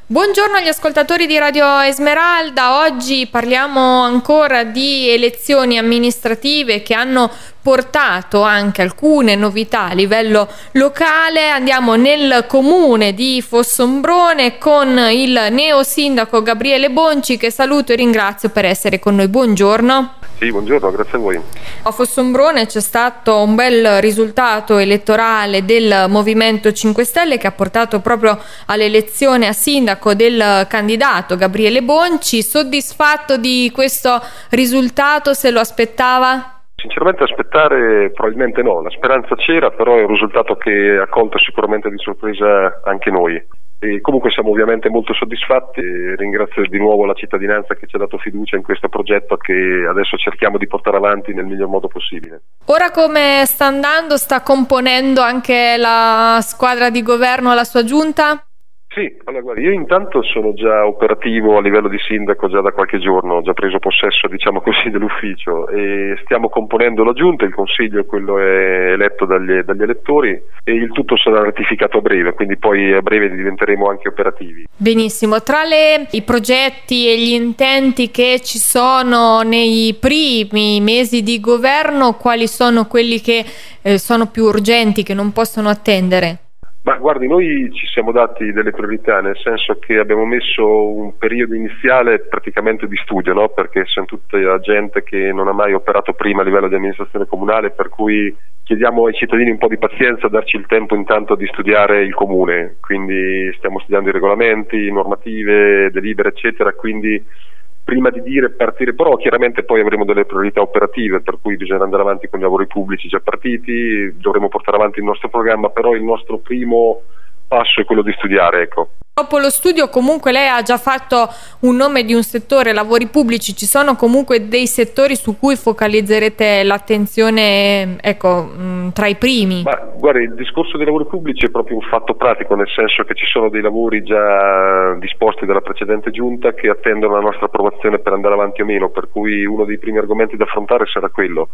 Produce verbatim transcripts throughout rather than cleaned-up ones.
Buongiorno agli ascoltatori di Radio Esmeralda. Oggi parliamo ancora di elezioni amministrative che hanno portato anche alcune novità a livello locale. Andiamo nel comune di Fossombrone con il neo sindaco Gabriele Bonci, che saluto e ringrazio per essere con noi. Buongiorno. Sì, buongiorno, grazie a voi. A Fossombrone c'è stato un bel risultato elettorale del Movimento cinque Stelle che ha portato proprio all'elezione a sindaco del candidato Gabriele Bonci. Soddisfatto di questo risultato? Se lo aspettava? Sinceramente aspettare probabilmente no, la speranza c'era, però è un risultato che ha colto sicuramente di sorpresa anche noi. E comunque siamo ovviamente molto soddisfatti e ringrazio di nuovo la cittadinanza che ci ha dato fiducia in questo progetto che adesso cerchiamo di portare avanti nel miglior modo possibile. Ora come sta andando? Sta componendo anche la squadra di governo alla sua giunta? Sì, allora guarda, io intanto sono già operativo a livello di sindaco già da qualche giorno, ho già preso possesso, diciamo così, dell'ufficio e stiamo componendo la giunta, il consiglio quello è eletto dagli, dagli elettori e il tutto sarà ratificato a breve, quindi poi a breve diventeremo anche operativi. Benissimo, tra le, i progetti e gli intenti che ci sono nei primi mesi di governo, quali sono quelli che eh, sono più urgenti, che non possono attendere? Ma guardi, noi ci siamo dati delle priorità, nel senso che abbiamo messo un periodo iniziale praticamente di studio, no? Perché siamo tutta gente che non ha mai operato prima a livello di amministrazione comunale, per cui chiediamo ai cittadini un po' di pazienza, darci il tempo intanto di studiare il comune, quindi stiamo studiando i regolamenti, normative, delibere eccetera, quindi prima di dire partire, però chiaramente poi avremo delle priorità operative, per cui bisogna andare avanti con i lavori pubblici già partiti, dovremo portare avanti il nostro programma, però il nostro primo passo è quello di studiare, ecco. Dopo lo studio comunque lei ha già fatto un nome di un settore, lavori pubblici, ci sono comunque dei settori su cui focalizzerete l'attenzione, ecco, tra i primi? Ma guarda, il discorso dei lavori pubblici è proprio un fatto pratico, nel senso che ci sono dei lavori già disposti dalla precedente giunta che attendono la nostra approvazione per andare avanti o meno, per cui uno dei primi argomenti da affrontare sarà quello.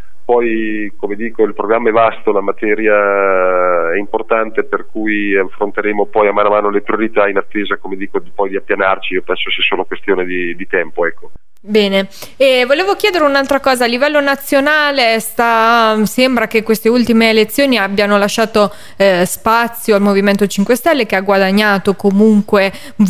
Poi, come dico, il programma è vasto, la materia è importante, per cui affronteremo poi a mano a mano le priorità in attesa, come dico, di poi di appianarci. Io penso sia solo questione di, di tempo, ecco. Bene, e volevo chiedere un'altra cosa, a livello nazionale sta, sembra che queste ultime elezioni abbiano lasciato eh, spazio al Movimento cinque Stelle, che ha guadagnato comunque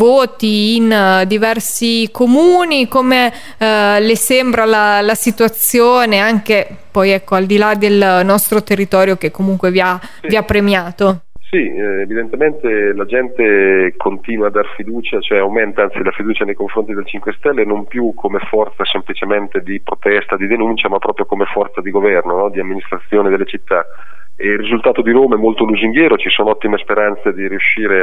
voti in uh, diversi comuni. Come uh, le sembra la, la situazione, anche poi ecco al di là del nostro territorio che comunque vi ha, sì. vi ha premiato? Sì, eh, evidentemente la gente continua a dar fiducia, cioè aumenta anzi la fiducia nei confronti del cinque Stelle, non più come forza semplicemente di protesta, di denuncia, ma proprio come forza di governo, no? Di amministrazione delle città. E il risultato di Roma è molto lusinghiero, ci sono ottime speranze di riuscire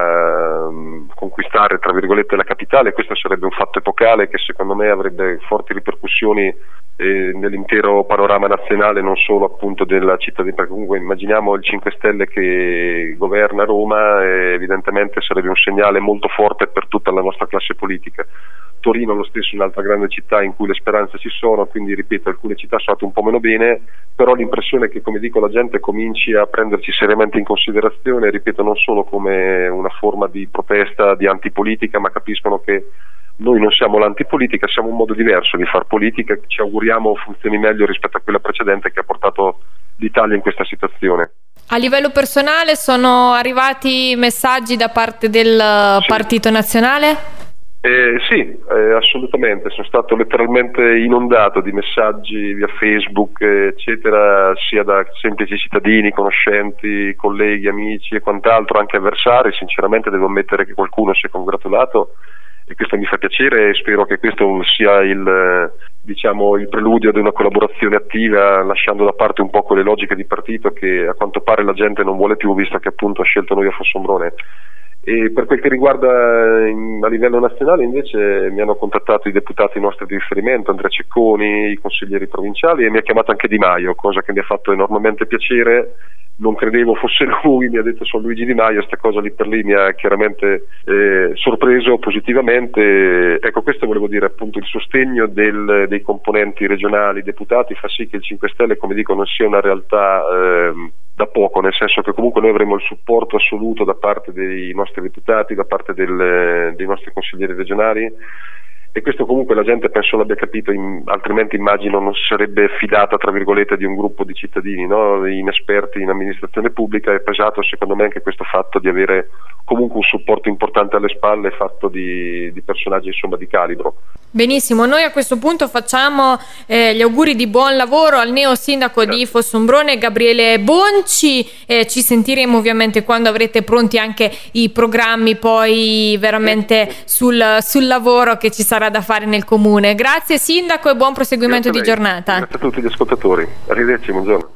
a um, conquistare tra virgolette la capitale. Questo sarebbe un fatto epocale che secondo me avrebbe forti ripercussioni eh, nell'intero panorama nazionale, non solo appunto della cittadina, perché comunque immaginiamo il cinque Stelle che governa Roma e evidentemente sarebbe un segnale molto forte per tutta la nostra classe politica. Torino lo stesso è un'altra grande città in cui le speranze ci sono, quindi ripeto, alcune città sono andate un po' meno bene, però l'impressione è che, come dico, la gente cominci a prenderci seriamente in considerazione, ripeto, non solo come una forma di protesta, di antipolitica, ma capiscono che noi non siamo l'antipolitica, siamo un modo diverso di far politica che ci auguriamo funzioni meglio rispetto a quella precedente che ha portato l'Italia in questa situazione. A livello personale sono arrivati messaggi da parte del sì. Partito Nazionale? Eh, sì, eh, assolutamente, sono stato letteralmente inondato di messaggi via Facebook eccetera, sia da semplici cittadini, conoscenti, colleghi, amici e quant'altro, anche avversari. Sinceramente devo ammettere che qualcuno si è congratulato e questo mi fa piacere e spero che questo sia il, diciamo, il preludio ad una collaborazione attiva, lasciando da parte un po' quelle logiche di partito che a quanto pare la gente non vuole più, visto che appunto ha scelto noi a Fossombrone. E per quel che riguarda in, a livello nazionale invece mi hanno contattato i deputati nostri di riferimento, Andrea Cecconi, i consiglieri provinciali, e mi ha chiamato anche Di Maio, cosa che mi ha fatto enormemente piacere. Non credevo fosse lui, mi ha detto sono Luigi Di Maio, sta cosa lì per lì mi ha chiaramente eh, sorpreso positivamente. Ecco, questo volevo dire, appunto, il sostegno del, dei componenti regionali, deputati, fa sì che il cinque Stelle, come dico, non sia una realtà eh, da poco, nel senso che comunque noi avremo il supporto assoluto da parte dei nostri deputati, da parte del, dei nostri consiglieri regionali, e questo comunque la gente penso l'abbia capito, in, altrimenti immagino non si sarebbe fidata tra virgolette di un gruppo di cittadini, no? Inesperti in amministrazione pubblica. È pesato secondo me anche questo fatto di avere comunque un supporto importante alle spalle, fatto di, di personaggi insomma di calibro. Benissimo, noi a questo punto facciamo eh, gli auguri di buon lavoro al neo sindaco Grazie. di Fossombrone, Gabriele Bonci, eh, ci sentiremo ovviamente quando avrete pronti anche i programmi poi veramente sul, sul lavoro che ci sarà da fare nel comune. Grazie sindaco e buon proseguimento di giornata. Grazie a tutti gli ascoltatori, arrivederci, buongiorno.